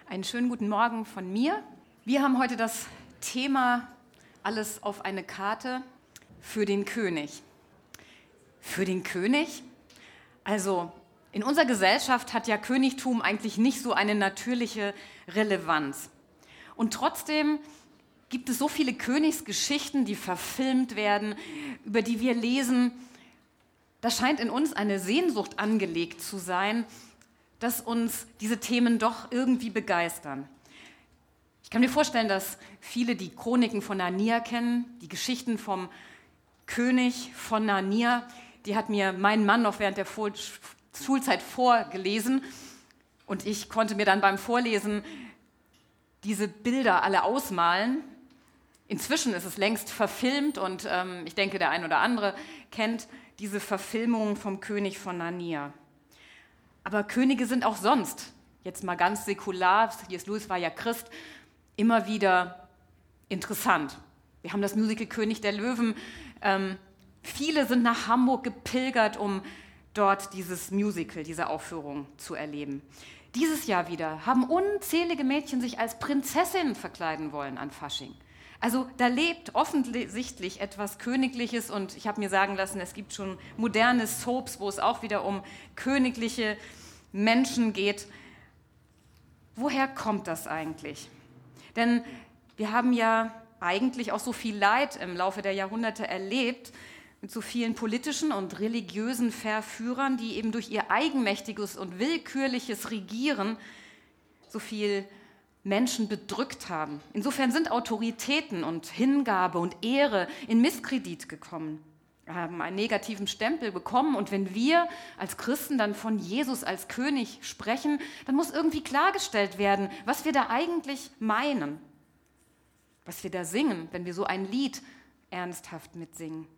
Einen schönen guten Morgen von mir. Wir haben heute das Thema Alles auf eine Karte für den König. Für den König? Also in unserer Gesellschaft hat ja Königtum eigentlich nicht so eine natürliche Relevanz. Und trotzdem gibt es so viele Königsgeschichten, die verfilmt werden, über die wir lesen. Da scheint in uns eine Sehnsucht angelegt zu sein, dass uns diese Themen doch irgendwie begeistern. Ich kann mir vorstellen, dass viele die Chroniken von Narnia kennen, die Geschichten vom König von Narnia. Die hat mir mein Mann noch während der Schulzeit vorgelesen und ich konnte mir dann beim Vorlesen diese Bilder alle ausmalen. Inzwischen ist es längst verfilmt und ich denke, der ein oder andere kennt diese Verfilmung vom König von Narnia. Aber Könige sind auch sonst, jetzt mal ganz säkular, C.S. Lewis war ja Christ, immer wieder interessant. Wir haben das Musical König der Löwen. Viele sind nach Hamburg gepilgert, um dort dieses Musical, diese Aufführung zu erleben. Dieses Jahr wieder haben unzählige Mädchen sich als Prinzessinnen verkleiden wollen an Fasching. Also da lebt offensichtlich etwas Königliches und ich habe mir sagen lassen, es gibt schon moderne Soaps, wo es auch wieder um königliche Menschen geht. Woher kommt das eigentlich? Denn wir haben ja eigentlich auch so viel Leid im Laufe der Jahrhunderte erlebt mit so vielen politischen und religiösen Verführern, die eben durch ihr eigenmächtiges und willkürliches Regieren so viel Menschen bedrückt haben. Insofern sind Autoritäten und Hingabe und Ehre in Misskredit gekommen, haben einen negativen Stempel bekommen. Und wenn wir als Christen dann von Jesus als König sprechen, dann muss irgendwie klargestellt werden, was wir da eigentlich meinen, was wir da singen, wenn wir so ein Lied ernsthaft mitsingen.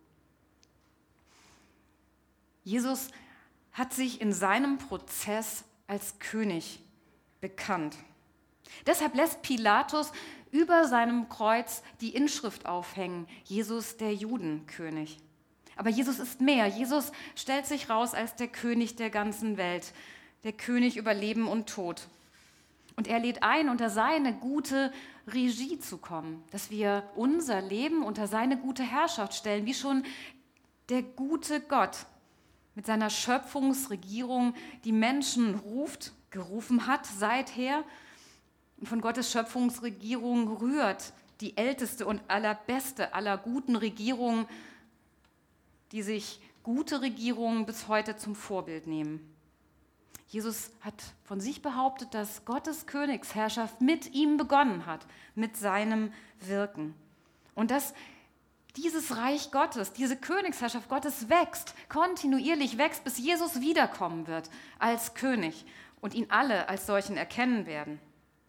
Jesus hat sich in seinem Prozess als König bekannt. Deshalb lässt Pilatus über seinem Kreuz die Inschrift aufhängen, Jesus der Judenkönig. Aber Jesus ist mehr. Jesus stellt sich raus als der König der ganzen Welt, der König über Leben und Tod. Und er lädt ein, unter seine gute Regie zu kommen, dass wir unser Leben unter seine gute Herrschaft stellen, wie schon der gute Gott mit seiner Schöpfungsregierung die Menschen gerufen hat seither. Und von Gottes Schöpfungsregierung rührt die älteste und allerbeste aller guten Regierungen, die sich gute Regierungen bis heute zum Vorbild nehmen. Jesus hat von sich behauptet, dass Gottes Königsherrschaft mit ihm begonnen hat, mit seinem Wirken. Und dass dieses Reich Gottes, diese Königsherrschaft Gottes wächst, kontinuierlich wächst, bis Jesus wiederkommen wird als König und ihn alle als solchen erkennen werden.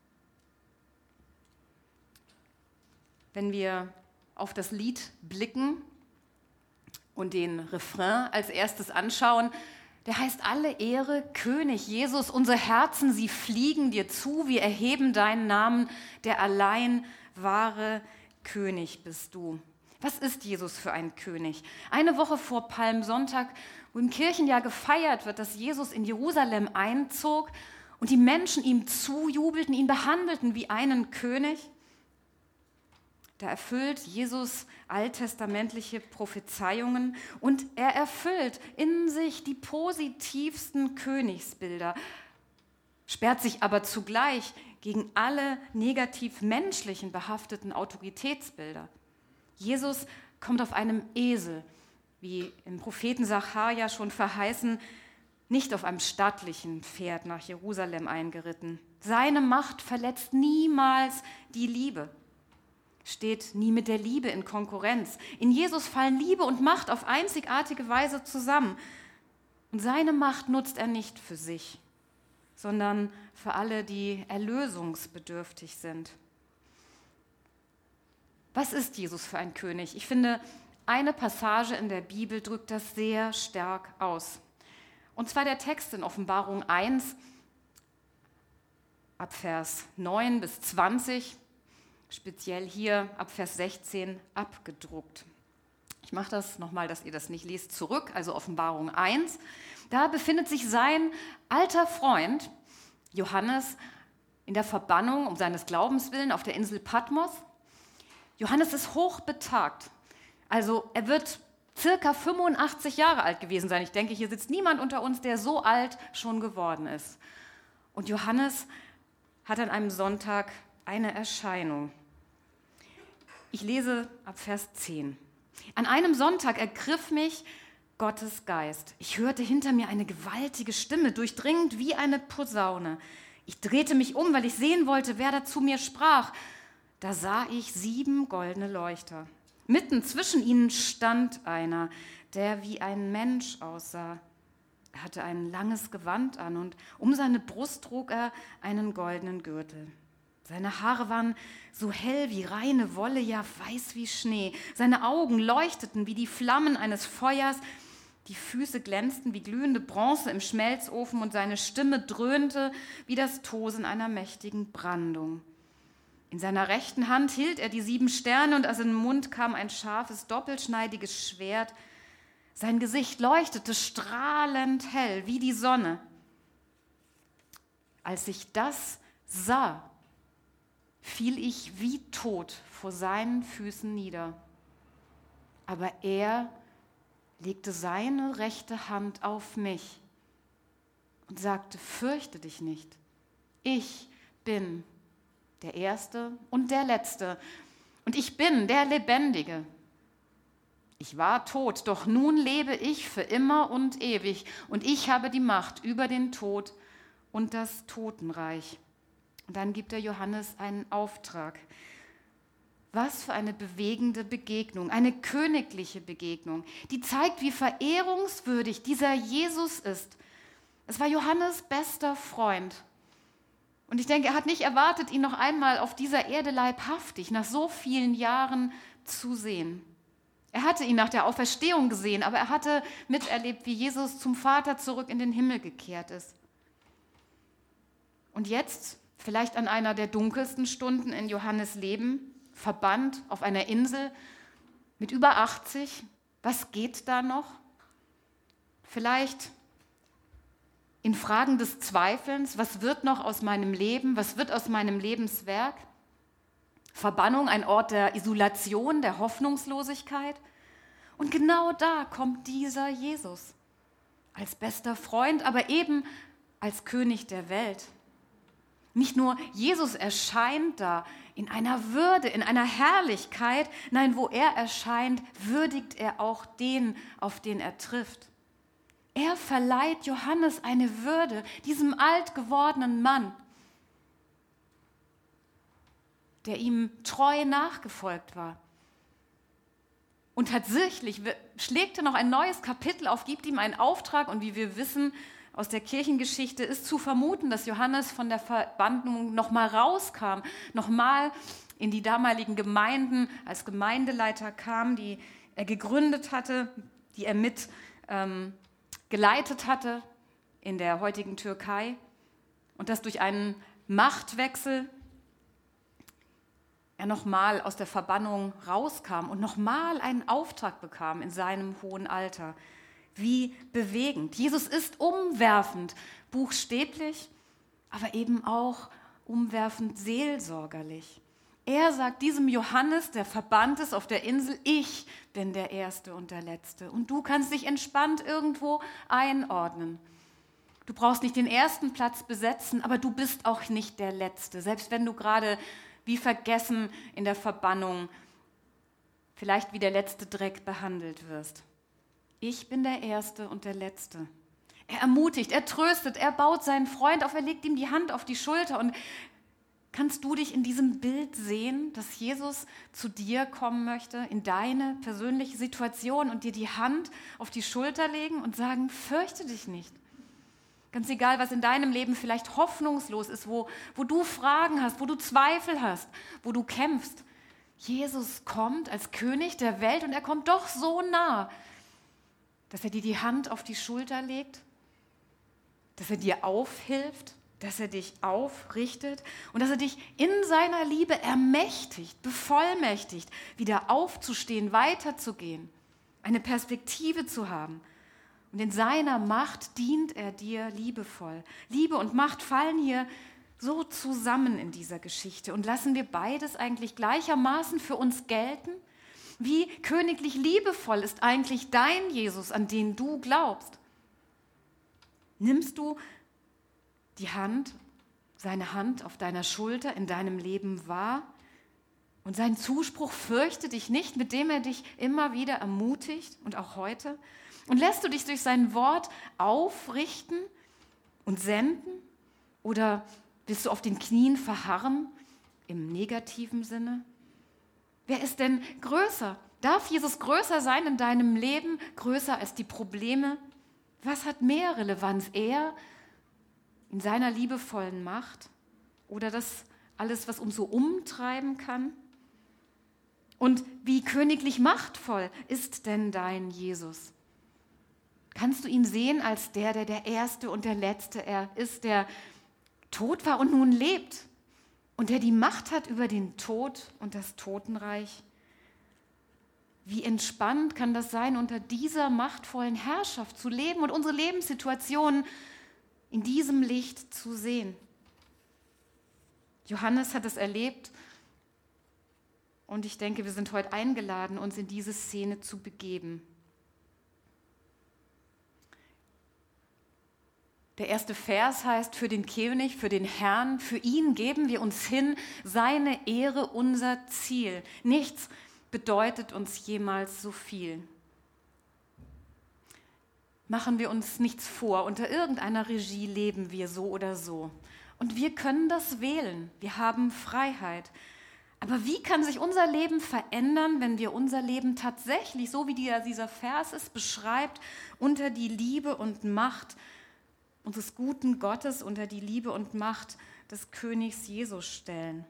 Wenn wir auf das Lied blicken und den Refrain als erstes anschauen, der heißt: Alle Ehre, König Jesus, unsere Herzen, sie fliegen dir zu, wir erheben deinen Namen, der allein wahre König bist du. Was ist Jesus für ein König? Eine Woche vor Palmsonntag, wo im Kirchenjahr gefeiert wird, dass Jesus in Jerusalem einzog und die Menschen ihm zujubelten, ihn behandelten wie einen König, da erfüllt Jesus alttestamentliche Prophezeiungen und er erfüllt in sich die positivsten Königsbilder, sperrt sich aber zugleich gegen alle negativ menschlichen behafteten Autoritätsbilder. Jesus kommt auf einem Esel, wie im Propheten Sacharja schon verheißen, nicht auf einem stattlichen Pferd nach Jerusalem eingeritten. Seine Macht verletzt niemals die Liebe, steht nie mit der Liebe in Konkurrenz. In Jesus fallen Liebe und Macht auf einzigartige Weise zusammen. Und seine Macht nutzt er nicht für sich, sondern für alle, die erlösungsbedürftig sind. Was ist Jesus für ein König? Ich finde, eine Passage in der Bibel drückt das sehr stark aus. Und zwar der Text in Offenbarung 1, ab Vers 9 bis 20, speziell hier ab Vers 16 abgedruckt. Ich mache das nochmal, dass ihr das nicht lest, zurück, also Offenbarung 1. Da befindet sich sein alter Freund Johannes in der Verbannung um seines Glaubens willen auf der Insel Patmos. Johannes ist hochbetagt. Also er wird circa 85 Jahre alt gewesen sein. Ich denke, hier sitzt niemand unter uns, der so alt schon geworden ist. Und Johannes hat an einem Sonntag eine Erscheinung. Ich lese ab Vers 10. An einem Sonntag ergriff mich Gottes Geist. Ich hörte hinter mir eine gewaltige Stimme, durchdringend wie eine Posaune. Ich drehte mich um, weil ich sehen wollte, wer da zu mir sprach. Da sah ich 7 goldene Leuchter. Mitten zwischen ihnen stand einer, der wie ein Mensch aussah. Er hatte ein langes Gewand an und um seine Brust trug er einen goldenen Gürtel. Seine Haare waren so hell wie reine Wolle, ja weiß wie Schnee. Seine Augen leuchteten wie die Flammen eines Feuers. Die Füße glänzten wie glühende Bronze im Schmelzofen und seine Stimme dröhnte wie das Tosen einer mächtigen Brandung. In seiner rechten Hand hielt er die 7 Sterne und aus seinem Mund kam ein scharfes, doppelschneidiges Schwert. Sein Gesicht leuchtete strahlend hell wie die Sonne. Als ich das sah, fiel ich wie tot vor seinen Füßen nieder. Aber er legte seine rechte Hand auf mich und sagte, fürchte dich nicht. Ich bin der Erste und der Letzte und ich bin der Lebendige. Ich war tot, doch nun lebe ich für immer und ewig und ich habe die Macht über den Tod und das Totenreich. Und dann gibt der Johannes einen Auftrag. Was für eine bewegende Begegnung, eine königliche Begegnung, die zeigt, wie verehrungswürdig dieser Jesus ist. Es war Johannes' bester Freund. Und ich denke, er hat nicht erwartet, ihn noch einmal auf dieser Erde leibhaftig nach so vielen Jahren zu sehen. Er hatte ihn nach der Auferstehung gesehen, aber er hatte miterlebt, wie Jesus zum Vater zurück in den Himmel gekehrt ist. Und jetzt, vielleicht an einer der dunkelsten Stunden in Johannes' Leben, verbannt auf einer Insel mit über 80, was geht da noch? Vielleicht in Fragen des Zweifelns, was wird noch aus meinem Leben, was wird aus meinem Lebenswerk? Verbannung, ein Ort der Isolation, der Hoffnungslosigkeit. Und genau da kommt dieser Jesus als bester Freund, aber eben als König der Welt. Nicht nur Jesus erscheint da in einer Würde, in einer Herrlichkeit, nein, wo er erscheint, würdigt er auch den, auf den er trifft. Er verleiht Johannes eine Würde, diesem alt gewordenen Mann, der ihm treu nachgefolgt war. Und tatsächlich schlägt er noch ein neues Kapitel auf, gibt ihm einen Auftrag und wie wir wissen aus der Kirchengeschichte, ist zu vermuten, dass Johannes von der Verbannung nochmal rauskam, nochmal in die damaligen Gemeinden als Gemeindeleiter kam, die er gegründet hatte, die er mit geleitet hatte in der heutigen Türkei und dass durch einen Machtwechsel er nochmal aus der Verbannung rauskam und nochmal einen Auftrag bekam in seinem hohen Alter. Wie bewegend. Jesus ist umwerfend, buchstäblich, aber eben auch umwerfend seelsorgerlich. Er sagt diesem Johannes, der verbannt ist auf der Insel, ich bin der Erste und der Letzte. Und du kannst dich entspannt irgendwo einordnen. Du brauchst nicht den ersten Platz besetzen, aber du bist auch nicht der Letzte. Selbst wenn du gerade wie vergessen in der Verbannung vielleicht wie der letzte Dreck behandelt wirst. Ich bin der Erste und der Letzte. Er ermutigt, er tröstet, er baut seinen Freund auf, er legt ihm die Hand auf die Schulter. Und kannst du dich in diesem Bild sehen, dass Jesus zu dir kommen möchte, in deine persönliche Situation und dir die Hand auf die Schulter legen und sagen, fürchte dich nicht. Ganz egal, was in deinem Leben vielleicht hoffnungslos ist, wo du Fragen hast, wo du Zweifel hast, wo du kämpfst. Jesus kommt als König der Welt und er kommt doch so nah, dass er dir die Hand auf die Schulter legt, dass er dir aufhilft, dass er dich aufrichtet und dass er dich in seiner Liebe ermächtigt, bevollmächtigt, wieder aufzustehen, weiterzugehen, eine Perspektive zu haben. Und in seiner Macht dient er dir liebevoll. Liebe und Macht fallen hier so zusammen in dieser Geschichte und lassen wir beides eigentlich gleichermaßen für uns gelten? Wie königlich liebevoll ist eigentlich dein Jesus, an den du glaubst? Nimmst du seine Hand auf deiner Schulter in deinem Leben wahr und seinen Zuspruch fürchte dich nicht, mit dem er dich immer wieder ermutigt und auch heute? Und lässt du dich durch sein Wort aufrichten und senden? Oder willst du auf den Knien verharren im negativen Sinne? Wer ist denn größer? Darf Jesus größer sein in deinem Leben, größer als die Probleme? Was hat mehr Relevanz? Er in seiner liebevollen Macht oder das alles, was uns so umtreiben kann? Und wie königlich machtvoll ist denn dein Jesus? Kannst du ihn sehen als der der Erste und der Letzte ist, der tot war und nun lebt und der die Macht hat über den Tod und das Totenreich? Wie entspannt kann das sein, unter dieser machtvollen Herrschaft zu leben und unsere Lebenssituationen in diesem Licht zu sehen? Johannes hat es erlebt und ich denke, wir sind heute eingeladen, uns in diese Szene zu begeben. Der erste Vers heißt, für den König, für den Herrn, für ihn geben wir uns hin, seine Ehre unser Ziel. Nichts bedeutet uns jemals so viel. Machen wir uns nichts vor, unter irgendeiner Regie leben wir so oder so. Und wir können das wählen, wir haben Freiheit. Aber wie kann sich unser Leben verändern, wenn wir unser Leben tatsächlich, so wie dieser Vers es beschreibt, unter die Liebe und Macht unseres guten Gottes, unter die Liebe und Macht des Königs Jesus stellen?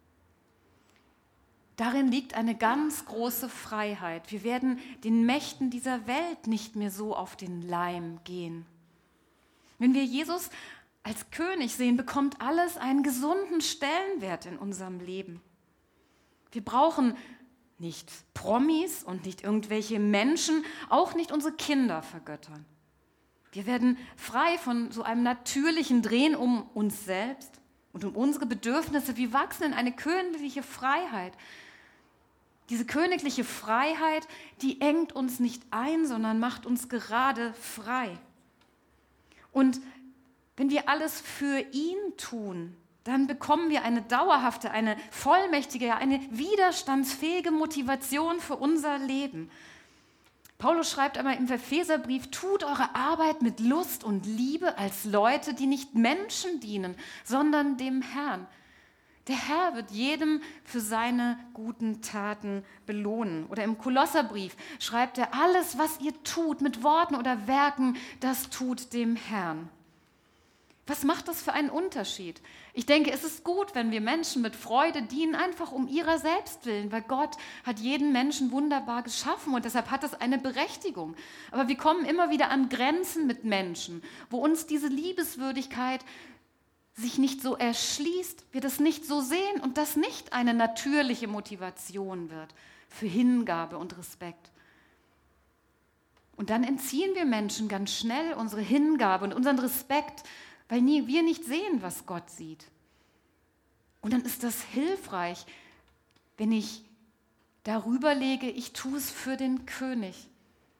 Darin liegt eine ganz große Freiheit. Wir werden den Mächten dieser Welt nicht mehr so auf den Leim gehen. Wenn wir Jesus als König sehen, bekommt alles einen gesunden Stellenwert in unserem Leben. Wir brauchen nicht Promis und nicht irgendwelche Menschen, auch nicht unsere Kinder vergöttern. Wir werden frei von so einem natürlichen Drehen um uns selbst und um unsere Bedürfnisse. Wir wachsen in eine königliche Freiheit. Diese königliche Freiheit, die engt uns nicht ein, sondern macht uns gerade frei. Und wenn wir alles für ihn tun, dann bekommen wir eine dauerhafte, eine vollmächtige, eine widerstandsfähige Motivation für unser Leben. Paulus schreibt einmal im Epheserbrief, tut eure Arbeit mit Lust und Liebe als Leute, die nicht Menschen dienen, sondern dem Herrn. Der Herr wird jedem für seine guten Taten belohnen. Oder im Kolosserbrief schreibt er, alles, was ihr tut, mit Worten oder Werken, das tut dem Herrn. Was macht das für einen Unterschied? Ich denke, es ist gut, wenn wir Menschen mit Freude dienen, einfach um ihrer selbst willen, weil Gott hat jeden Menschen wunderbar geschaffen und deshalb hat das eine Berechtigung. Aber wir kommen immer wieder an Grenzen mit Menschen, wo uns diese Liebeswürdigkeit sich nicht so erschließt, wir das nicht so sehen und das nicht eine natürliche Motivation wird für Hingabe und Respekt. Und dann entziehen wir Menschen ganz schnell unsere Hingabe und unseren Respekt, weil wir nicht sehen, was Gott sieht. Und dann ist das hilfreich, wenn ich darüber lege, ich tue es für den König.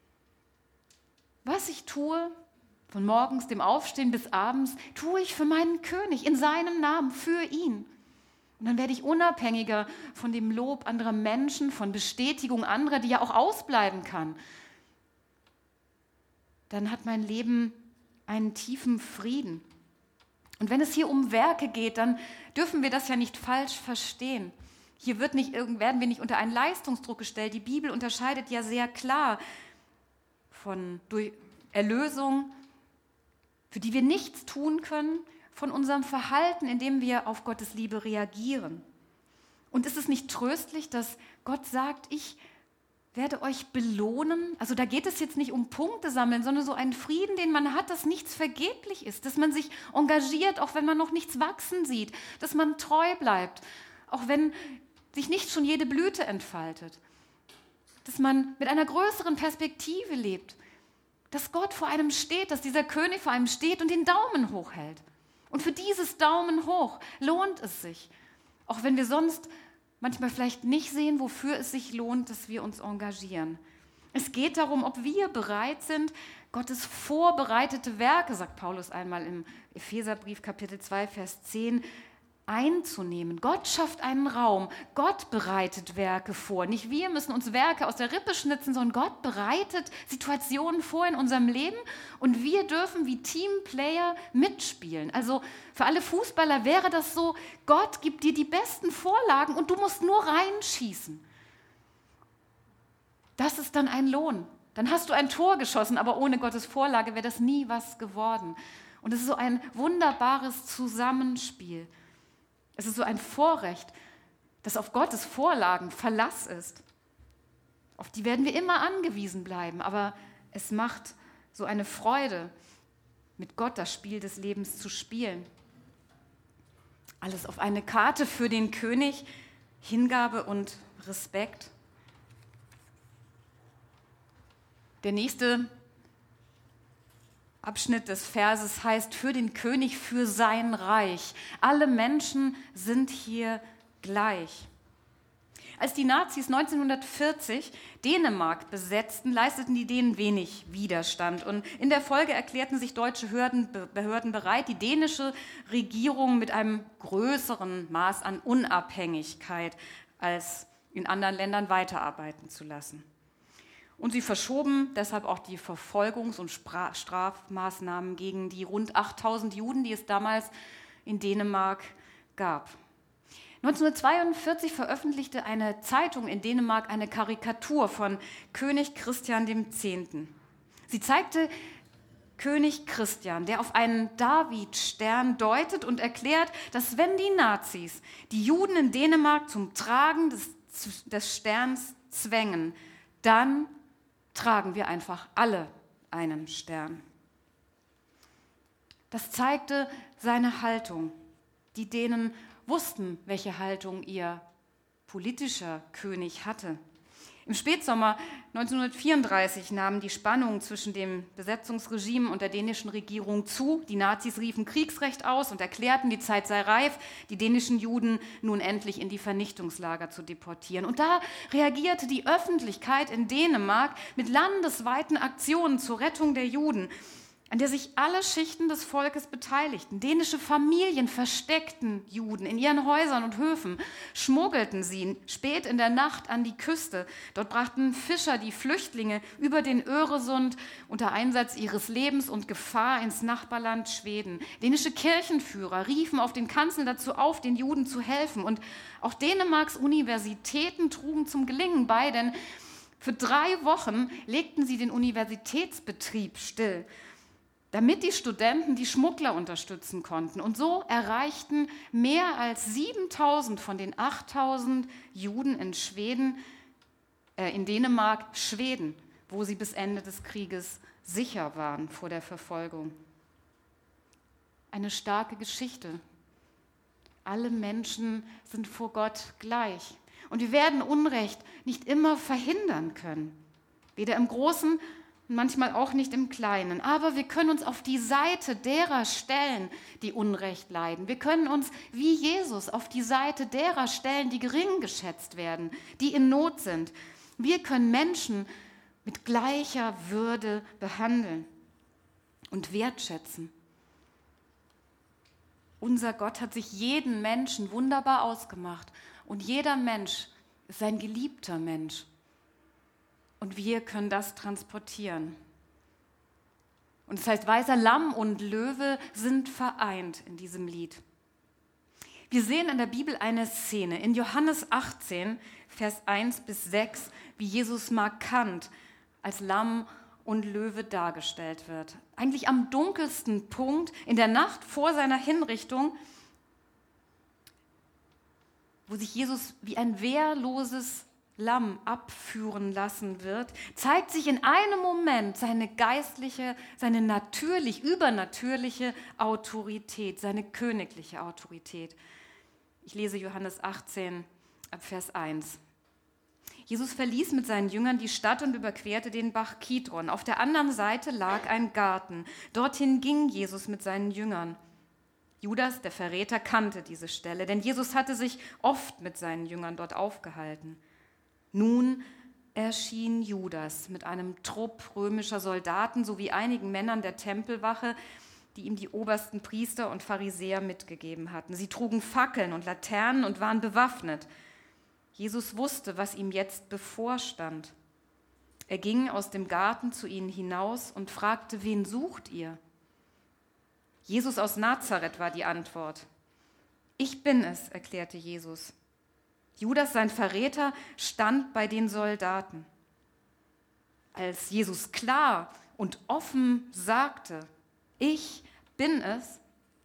Was ich tue, von morgens dem Aufstehen bis abends, tue ich für meinen König, in seinem Namen, für ihn. Und dann werde ich unabhängiger von dem Lob anderer Menschen, von Bestätigung anderer, die ja auch ausbleiben kann. Dann hat mein Leben einen tiefen Frieden. Und wenn es hier um Werke geht, dann dürfen wir das ja nicht falsch verstehen. Hier werden wir nicht unter einen Leistungsdruck gestellt. Die Bibel unterscheidet ja sehr klar durch Erlösung, für die wir nichts tun können, von unserem Verhalten, indem wir auf Gottes Liebe reagieren. Und ist es nicht tröstlich, dass Gott sagt, ich werde euch belohnen? Also da geht es jetzt nicht um Punkte sammeln, sondern so einen Frieden, den man hat, dass nichts vergeblich ist, dass man sich engagiert, auch wenn man noch nichts wachsen sieht, dass man treu bleibt, auch wenn sich nicht schon jede Blüte entfaltet, dass man mit einer größeren Perspektive lebt, dass Gott vor einem steht, dass dieser König vor einem steht und den Daumen hochhält. Und für dieses Daumen hoch lohnt es sich, auch wenn wir sonst manchmal vielleicht nicht sehen, wofür es sich lohnt, dass wir uns engagieren. Es geht darum, ob wir bereit sind, Gottes vorbereitete Werke, sagt Paulus einmal im Epheserbrief Kapitel 2, Vers 10, einzunehmen. Gott schafft einen Raum, Gott bereitet Werke vor. Nicht wir müssen uns Werke aus der Rippe schnitzen, sondern Gott bereitet Situationen vor in unserem Leben und wir dürfen wie Teamplayer mitspielen. Also für alle Fußballer wäre das so, Gott gibt dir die besten Vorlagen und du musst nur reinschießen. Das ist dann ein Lohn. Dann hast du ein Tor geschossen, aber ohne Gottes Vorlage wäre das nie was geworden. Und es ist so ein wunderbares Zusammenspiel. Es ist so ein Vorrecht, das auf Gottes Vorlagen Verlass ist. Auf die werden wir immer angewiesen bleiben, aber es macht so eine Freude, mit Gott das Spiel des Lebens zu spielen. Alles auf eine Karte für den König, Hingabe und Respekt. Der nächste Abschnitt des Verses heißt, für den König, für sein Reich. Alle Menschen sind hier gleich. Als die Nazis 1940 Dänemark besetzten, leisteten die Dänen wenig Widerstand. Und in der Folge erklärten sich deutsche Behörden bereit, die dänische Regierung mit einem größeren Maß an Unabhängigkeit als in anderen Ländern weiterarbeiten zu lassen. Und sie verschoben deshalb auch die Verfolgungs- und Strafmaßnahmen gegen die rund 8000 Juden, die es damals in Dänemark gab. 1942 veröffentlichte eine Zeitung in Dänemark eine Karikatur von König Christian X. Sie zeigte König Christian, der auf einen Davidstern deutet und erklärt, dass wenn die Nazis die Juden in Dänemark zum Tragen des Sterns zwängen, dann tragen wir einfach alle einen Stern. Das zeigte seine Haltung. Die Dänen wussten, welche Haltung ihr politischer König hatte. Im Spätsommer 1934 nahmen die Spannungen zwischen dem Besetzungsregime und der dänischen Regierung zu. Die Nazis riefen Kriegsrecht aus und erklärten, die Zeit sei reif, die dänischen Juden nun endlich in die Vernichtungslager zu deportieren. Und da reagierte die Öffentlichkeit in Dänemark mit landesweiten Aktionen zur Rettung der Juden, an der sich alle Schichten des Volkes beteiligten. Dänische Familien versteckten Juden in ihren Häusern und Höfen, schmuggelten sie spät in der Nacht an die Küste. Dort brachten Fischer die Flüchtlinge über den Öresund unter Einsatz ihres Lebens und Gefahr ins Nachbarland Schweden. Dänische Kirchenführer riefen auf den Kanzeln dazu auf, den Juden zu helfen. Und auch Dänemarks Universitäten trugen zum Gelingen bei, denn für 3 Wochen legten sie den Universitätsbetrieb still, damit die Studenten die Schmuggler unterstützen konnten. Und so erreichten mehr als 7000 von den 8000 Juden in Dänemark Schweden, wo sie bis Ende des Krieges sicher waren vor der Verfolgung. Eine starke Geschichte. Alle Menschen sind vor Gott gleich. Und wir werden Unrecht nicht immer verhindern können. Weder im Großen manchmal auch nicht im Kleinen. Aber wir können uns auf die Seite derer stellen, die Unrecht leiden. Wir können uns wie Jesus auf die Seite derer stellen, die gering geschätzt werden, die in Not sind. Wir können Menschen mit gleicher Würde behandeln und wertschätzen. Unser Gott hat sich jeden Menschen wunderbar ausgemacht und jeder Mensch ist ein geliebter Mensch. Und wir können das transportieren. Und es heißt, weißer Lamm und Löwe sind vereint in diesem Lied. Wir sehen in der Bibel eine Szene, in Johannes 18, Vers 1-6, wie Jesus markant als Lamm und Löwe dargestellt wird. Eigentlich am dunkelsten Punkt in der Nacht vor seiner Hinrichtung, wo sich Jesus wie ein wehrloses Lamm abführen lassen wird, zeigt sich in einem Moment seine geistliche, seine übernatürliche Autorität, seine königliche Autorität. Ich lese Johannes 18, ab Vers 1. Jesus verließ mit seinen Jüngern die Stadt und überquerte den Bach Kidron. Auf der anderen Seite lag ein Garten. Dorthin ging Jesus mit seinen Jüngern. Judas, der Verräter, kannte diese Stelle, denn Jesus hatte sich oft mit seinen Jüngern dort aufgehalten. Nun erschien Judas mit einem Trupp römischer Soldaten sowie einigen Männern der Tempelwache, die ihm die obersten Priester und Pharisäer mitgegeben hatten. Sie trugen Fackeln und Laternen und waren bewaffnet. Jesus wusste, was ihm jetzt bevorstand. Er ging aus dem Garten zu ihnen hinaus und fragte: Wen sucht ihr? Jesus aus Nazareth, war die Antwort. Ich bin es, erklärte Jesus. Judas, sein Verräter, stand bei den Soldaten. Als Jesus klar und offen sagte: Ich bin es,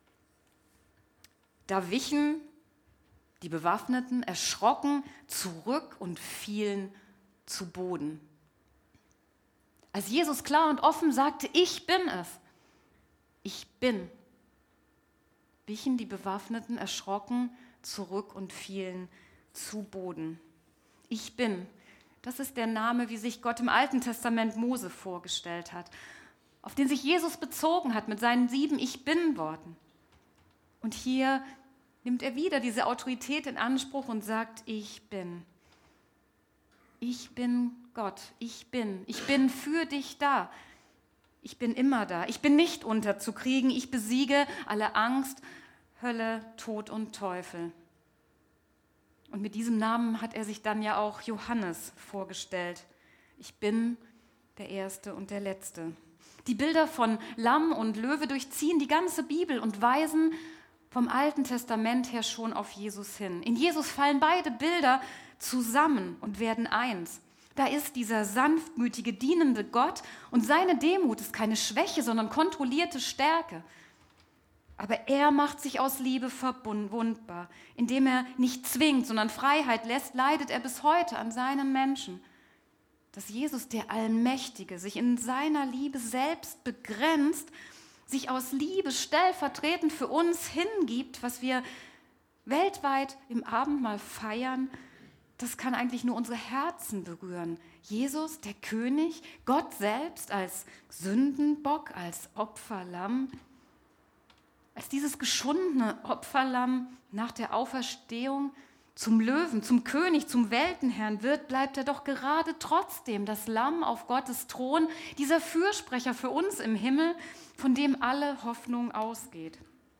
da wichen die Bewaffneten erschrocken zurück und fielen zu Boden. Als Jesus klar und offen sagte: Ich bin es, ich bin, wichen die Bewaffneten erschrocken zurück und fielen zu Boden. Ich bin, das ist der Name, wie sich Gott im Alten Testament Mose vorgestellt hat, auf den sich Jesus bezogen hat mit seinen 7 Ich-Bin-Worten. Und hier nimmt er wieder diese Autorität in Anspruch und sagt: Ich bin. Ich bin Gott, ich bin für dich da. Ich bin immer da, ich bin nicht unterzukriegen, ich besiege alle Angst, Hölle, Tod und Teufel. Und mit diesem Namen hat er sich dann ja auch Johannes vorgestellt. Ich bin der Erste und der Letzte. Die Bilder von Lamm und Löwe durchziehen die ganze Bibel und weisen vom Alten Testament her schon auf Jesus hin. In Jesus fallen beide Bilder zusammen und werden eins. Da ist dieser sanftmütige, dienende Gott und seine Demut ist keine Schwäche, sondern kontrollierte Stärke. Aber er macht sich aus Liebe verwundbar. Indem er nicht zwingt, sondern Freiheit lässt, leidet er bis heute an seinen Menschen. Dass Jesus, der Allmächtige, sich in seiner Liebe selbst begrenzt, sich aus Liebe stellvertretend für uns hingibt, was wir weltweit im Abendmahl feiern, das kann eigentlich nur unsere Herzen berühren. Jesus, der König, Gott selbst als Sündenbock, als Opferlamm, als dieses geschundene Opferlamm nach der Auferstehung zum Löwen, zum König, zum Weltenherrn wird, bleibt er doch gerade trotzdem das Lamm auf Gottes Thron, dieser Fürsprecher für uns im Himmel, von dem alle Hoffnung ausgeht.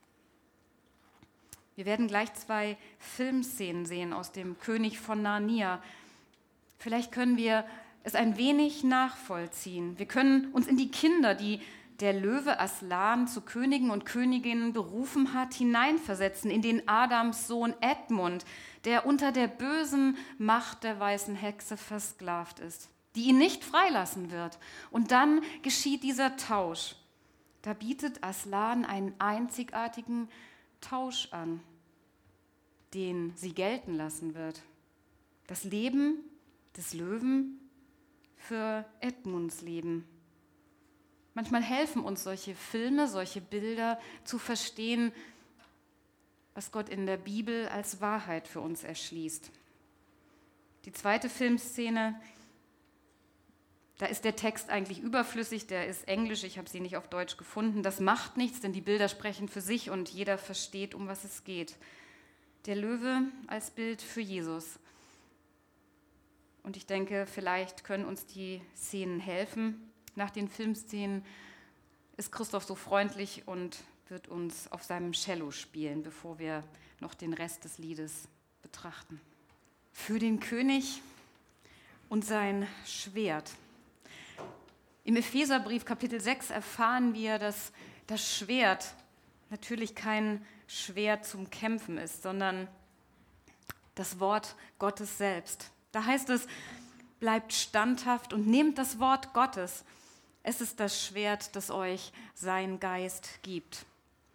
Wir werden gleich 2 Filmszenen sehen aus dem König von Narnia. Vielleicht können wir es ein wenig nachvollziehen. Wir können uns in die Kinder, die der Löwe Aslan zu Königen und Königinnen berufen hat, hineinversetzen, in den Adams Sohn Edmund, der unter der bösen Macht der weißen Hexe versklavt ist, die ihn nicht freilassen wird. Und dann geschieht dieser Tausch. Da bietet Aslan einen einzigartigen Tausch an, den sie gelten lassen wird. Das Leben des Löwen für Edmunds Leben. Manchmal helfen uns solche Filme, solche Bilder zu verstehen, was Gott in der Bibel als Wahrheit für uns erschließt. Die 2. Filmszene, da ist der Text eigentlich überflüssig, der ist englisch, ich habe sie nicht auf Deutsch gefunden. Das macht nichts, denn die Bilder sprechen für sich und jeder versteht, um was es geht. Der Löwe als Bild für Jesus. Und ich denke, vielleicht können uns die Szenen helfen. Nach den Filmszenen ist Christoph so freundlich und wird uns auf seinem Cello spielen, bevor wir noch den Rest des Liedes betrachten. Für den König und sein Schwert. Im Epheserbrief Kapitel 6 erfahren wir, dass das Schwert natürlich kein Schwert zum Kämpfen ist, sondern das Wort Gottes selbst. Da heißt es: Bleibt standhaft und nehmt das Wort Gottes. Es ist das Schwert, das euch sein Geist gibt.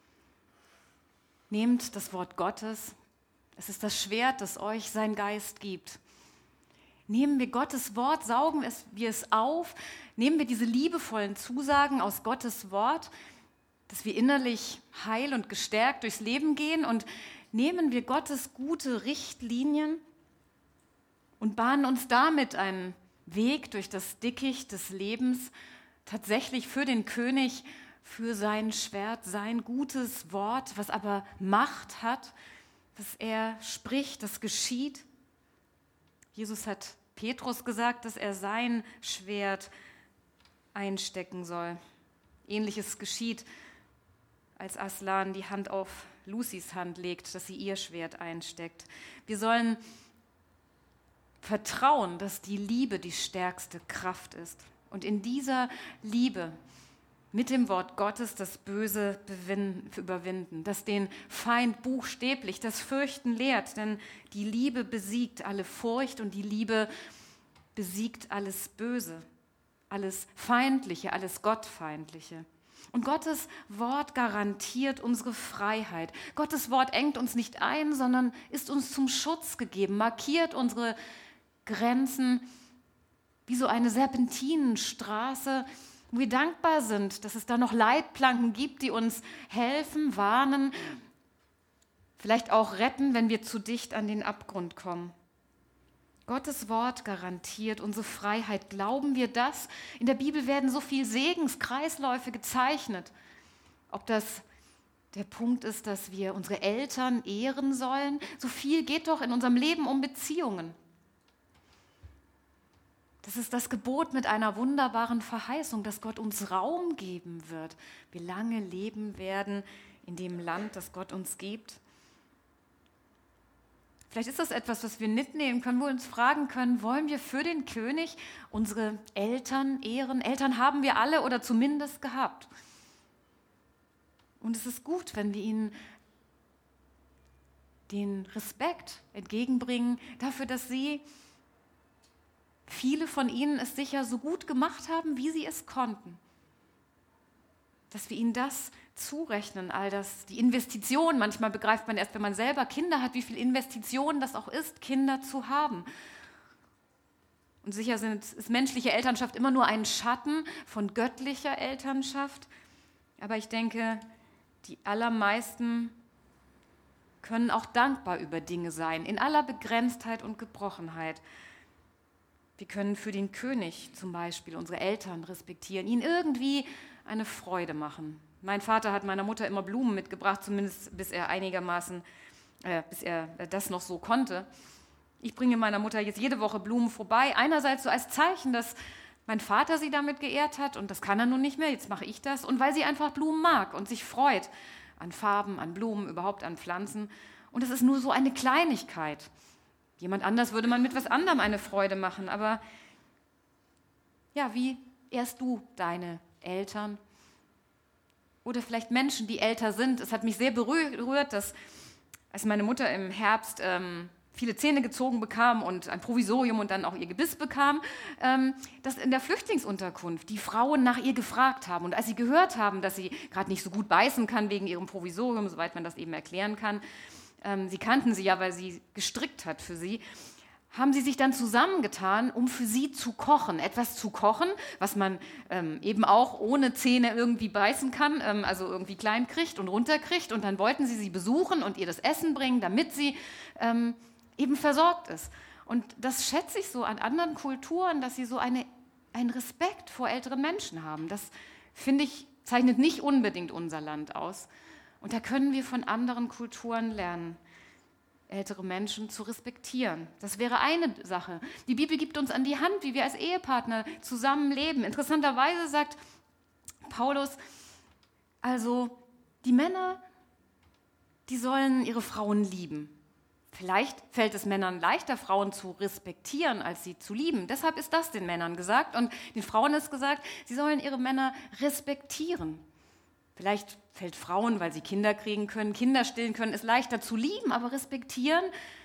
Nehmt das Wort Gottes. Es ist das Schwert, das euch sein Geist gibt. Nehmen wir Gottes Wort, saugen wir es auf, nehmen wir diese liebevollen Zusagen aus Gottes Wort, dass wir innerlich heil und gestärkt durchs Leben gehen, und nehmen wir Gottes gute Richtlinien und bahnen uns damit einen Weg durch das Dickicht des Lebens, tatsächlich für den König für sein Schwert, sein gutes Wort, was aber Macht hat, was er spricht, das geschieht. Jesus hat Petrus gesagt, dass er sein Schwert einstecken soll. Ähnliches geschieht, als Aslan die Hand auf Lucys Hand legt, dass sie ihr Schwert einsteckt. Wir sollen vertrauen, dass die Liebe die stärkste Kraft ist. Und in dieser Liebe mit dem Wort Gottes das Böse überwinden, das den Feind buchstäblich das Fürchten lehrt, denn die Liebe besiegt alle Furcht und die Liebe besiegt alles Böse, alles Feindliche, alles Gottfeindliche. Und Gottes Wort garantiert unsere Freiheit. Gottes Wort engt uns nicht ein, sondern ist uns zum Schutz gegeben, markiert unsere Grenzen wie so eine Serpentinenstraße, wo wir dankbar sind, dass es da noch Leitplanken gibt, die uns helfen, warnen, vielleicht auch retten, wenn wir zu dicht an den Abgrund kommen. Gottes Wort garantiert unsere Freiheit. Glauben wir das? In der Bibel werden so viele Segenskreisläufe gezeichnet. Ob das der Punkt ist, dass wir unsere Eltern ehren sollen, so viel geht doch in unserem Leben um Beziehungen. Das ist das Gebot mit einer wunderbaren Verheißung, dass Gott uns Raum geben wird. Wir lange leben werden in dem Land, das Gott uns gibt. Vielleicht ist das etwas, was wir mitnehmen können, wo wir uns fragen können, wollen wir für den König unsere Eltern ehren? Eltern haben wir alle oder zumindest gehabt. Und es ist gut, wenn wir ihnen den Respekt entgegenbringen dafür, dass viele von ihnen es sicher so gut gemacht haben, wie sie es konnten. Dass wir ihnen das zurechnen, all das, die Investition. Manchmal begreift man erst, wenn man selber Kinder hat, wie viel Investition das auch ist, Kinder zu haben. Und sicher ist menschliche Elternschaft immer nur ein Schatten von göttlicher Elternschaft. Aber ich denke, die allermeisten können auch dankbar über Dinge sein, in aller Begrenztheit und Gebrochenheit. Wir können für den König zum Beispiel unsere Eltern respektieren, ihnen irgendwie eine Freude machen. Mein Vater hat meiner Mutter immer Blumen mitgebracht, zumindest bis er das noch so konnte. Ich bringe meiner Mutter jetzt jede Woche Blumen vorbei, einerseits so als Zeichen, dass mein Vater sie damit geehrt hat und das kann er nun nicht mehr, jetzt mache ich das. Und weil sie einfach Blumen mag und sich freut an Farben, an Blumen, überhaupt an Pflanzen. Und es ist nur so eine Kleinigkeit. Jemand anders würde man mit was anderem eine Freude machen, aber ja, wie ehrst du deine Eltern? Oder vielleicht Menschen, die älter sind. Es hat mich sehr berührt, dass als meine Mutter im Herbst viele Zähne gezogen bekam und ein Provisorium und dann auch ihr Gebiss bekam, dass in der Flüchtlingsunterkunft die Frauen nach ihr gefragt haben. Und als sie gehört haben, dass sie gerade nicht so gut beißen kann wegen ihrem Provisorium, soweit man das eben erklären kann, sie kannten sie ja, weil sie gestrickt hat für sie, haben sie sich dann zusammengetan, um für sie zu kochen. Etwas zu kochen, was man eben auch ohne Zähne irgendwie beißen kann, also irgendwie klein kriegt und runterkriegt. Und dann wollten sie besuchen und ihr das Essen bringen, damit sie eben versorgt ist. Und das schätze ich so an anderen Kulturen, dass sie so einen Respekt vor älteren Menschen haben. Das, finde ich, zeichnet nicht unbedingt unser Land aus. Und da können wir von anderen Kulturen lernen, ältere Menschen zu respektieren. Das wäre eine Sache. Die Bibel gibt uns an die Hand, wie wir als Ehepartner zusammenleben. Interessanterweise sagt Paulus, also die Männer, die sollen ihre Frauen lieben. Vielleicht fällt es Männern leichter, Frauen zu respektieren, als sie zu lieben. Deshalb ist das den Männern gesagt und den Frauen ist gesagt, sie sollen ihre Männer respektieren. Vielleicht fällt Frauen, weil sie Kinder kriegen können, Kinder stillen können, es leichter zu lieben, aber respektieren.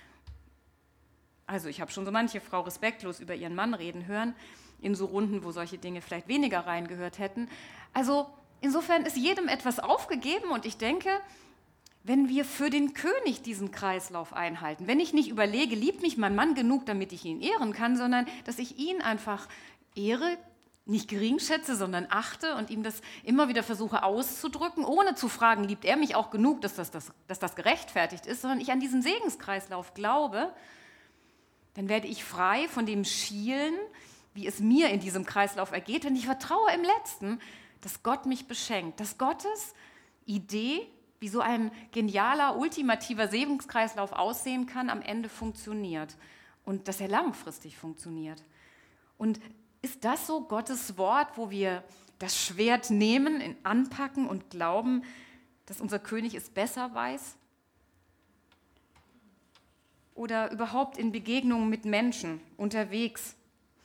Also ich habe schon so manche Frau respektlos über ihren Mann reden hören, in so Runden, wo solche Dinge vielleicht weniger reingehört hätten. Also insofern ist jedem etwas aufgegeben und ich denke, wenn wir für den König diesen Kreislauf einhalten, wenn ich nicht überlege, liebt mich mein Mann genug, damit ich ihn ehren kann, sondern dass ich ihn einfach ehre, nicht geringschätze, sondern achte und ihm das immer wieder versuche auszudrücken, ohne zu fragen, liebt er mich auch genug, dass das gerechtfertigt ist, sondern ich an diesen Segenskreislauf glaube, dann werde ich frei von dem Schielen, wie es mir in diesem Kreislauf ergeht, wenn ich vertraue im Letzten, dass Gott mich beschenkt, dass Gottes Idee, wie so ein genialer, ultimativer Segenskreislauf aussehen kann, am Ende funktioniert und dass er langfristig funktioniert. Und ist das so Gottes Wort, wo wir das Schwert nehmen, anpacken und glauben, dass unser König es besser weiß? Oder überhaupt in Begegnungen mit Menschen unterwegs?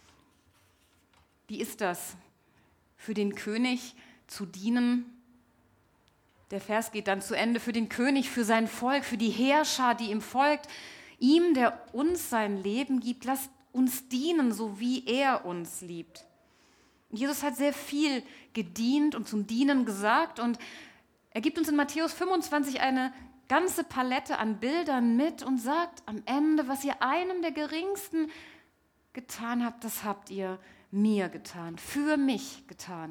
Wie ist das, für den König zu dienen? Der Vers geht dann zu Ende. Für den König, für sein Volk, für die Heerschar, die ihm folgt. Ihm, der uns sein Leben gibt, lasst uns dienen, so wie er uns liebt. Und Jesus hat sehr viel gedient und zum Dienen gesagt. Und er gibt uns in Matthäus 25 eine ganze Palette an Bildern mit und sagt am Ende, was ihr einem der Geringsten getan habt, das habt ihr mir getan, für mich getan.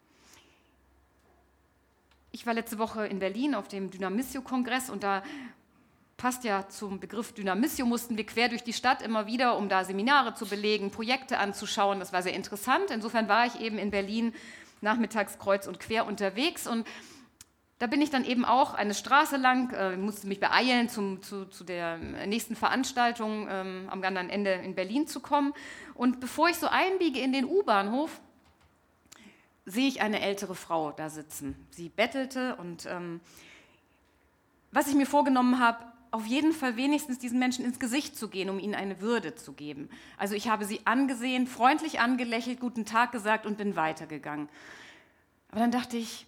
Ich war letzte Woche in Berlin auf dem Dynamissio-Kongress und da passt ja zum Begriff Dynamissio, mussten wir quer durch die Stadt immer wieder, um da Seminare zu belegen, Projekte anzuschauen. Das war sehr interessant. Insofern war ich eben in Berlin nachmittags kreuz und quer unterwegs und da bin ich dann eben auch eine Straße lang, musste mich beeilen, zu der nächsten Veranstaltung am anderen Ende in Berlin zu kommen. Und bevor ich so einbiege in den U-Bahnhof, sehe ich eine ältere Frau da sitzen. Sie bettelte und was ich mir vorgenommen habe, auf jeden Fall wenigstens diesen Menschen ins Gesicht zu gehen, um ihnen eine Würde zu geben. Also ich habe sie angesehen, freundlich angelächelt, guten Tag gesagt und bin weitergegangen. Aber dann dachte ich,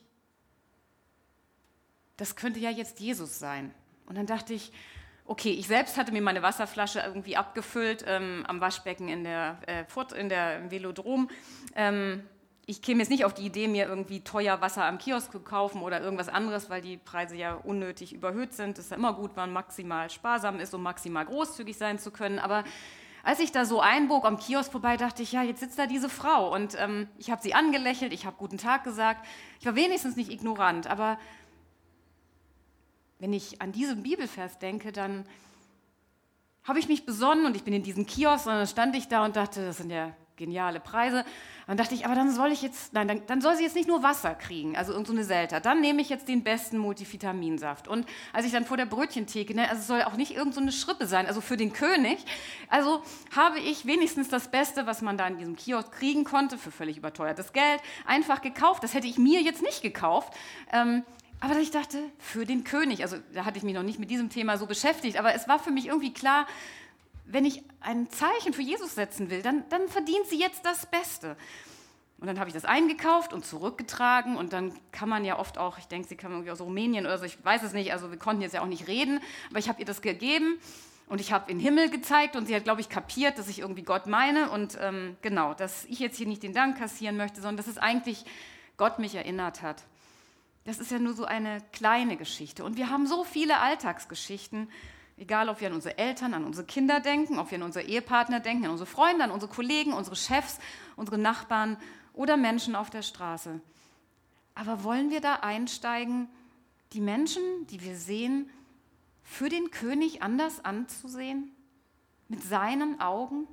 das könnte ja jetzt Jesus sein. Und dann dachte ich, okay, ich selbst hatte mir meine Wasserflasche irgendwie abgefüllt am Waschbecken im Velodrom. Ich käme jetzt nicht auf die Idee, mir irgendwie teuer Wasser am Kiosk zu kaufen oder irgendwas anderes, weil die Preise ja unnötig überhöht sind. Es ist ja immer gut, wenn man maximal sparsam ist, um maximal großzügig sein zu können. Aber als ich da so einbog am Kiosk vorbei, dachte ich, ja, jetzt sitzt da diese Frau. Und ich habe sie angelächelt, ich habe guten Tag gesagt. Ich war wenigstens nicht ignorant, aber wenn ich an diesen Bibelvers denke, dann habe ich mich besonnen und ich bin in diesen Kiosk und dann stand ich da und dachte, das sind ja geniale Preise. Dann dachte ich, aber dann soll sie jetzt nicht nur Wasser kriegen, also irgend so eine Selter. Dann nehme ich jetzt den besten Multivitaminsaft. Und als ich dann vor der Brötchentheke, also es soll auch nicht irgend so eine Schrippe sein, also für den König, also habe ich wenigstens das Beste, was man da in diesem Kiosk kriegen konnte, für völlig überteuertes Geld, einfach gekauft. Das hätte ich mir jetzt nicht gekauft. Aber ich dachte, für den König, also da hatte ich mich noch nicht mit diesem Thema so beschäftigt, aber es war für mich irgendwie klar, wenn ich ein Zeichen für Jesus setzen will, dann verdient sie jetzt das Beste. Und dann habe ich das eingekauft und zurückgetragen und dann kann man ja oft auch, ich denke, sie kam irgendwie aus Rumänien oder so, ich weiß es nicht, also wir konnten jetzt ja auch nicht reden, aber ich habe ihr das gegeben und ich habe in den Himmel gezeigt und sie hat, glaube ich, kapiert, dass ich irgendwie Gott meine und genau, dass ich jetzt hier nicht den Dank kassieren möchte, sondern dass es eigentlich Gott mich erinnert hat. Das ist ja nur so eine kleine Geschichte. Und wir haben so viele Alltagsgeschichten, egal ob wir an unsere Eltern, an unsere Kinder denken, ob wir an unsere Ehepartner denken, an unsere Freunde, an unsere Kollegen, unsere Chefs, unsere Nachbarn oder Menschen auf der Straße. Aber wollen wir da einsteigen, die Menschen, die wir sehen, für den König anders anzusehen? Mit seinen Augen?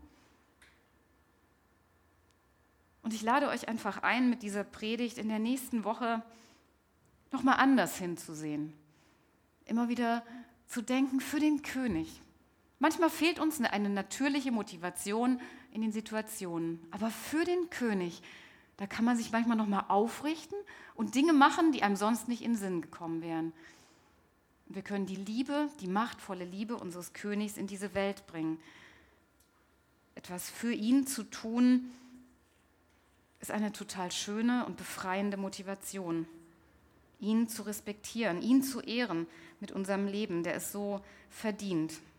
Und ich lade euch einfach ein, mit dieser Predigt in der nächsten Woche nochmal anders hinzusehen. Immer wieder zu denken für den König. Manchmal fehlt uns eine natürliche Motivation in den Situationen, aber für den König, da kann man sich manchmal nochmal aufrichten und Dinge machen, die einem sonst nicht in den Sinn gekommen wären. Und wir können die Liebe, die machtvolle Liebe unseres Königs in diese Welt bringen. Etwas für ihn zu tun, ist eine total schöne und befreiende Motivation. Ihn zu respektieren, ihn zu ehren mit unserem Leben, der es so verdient.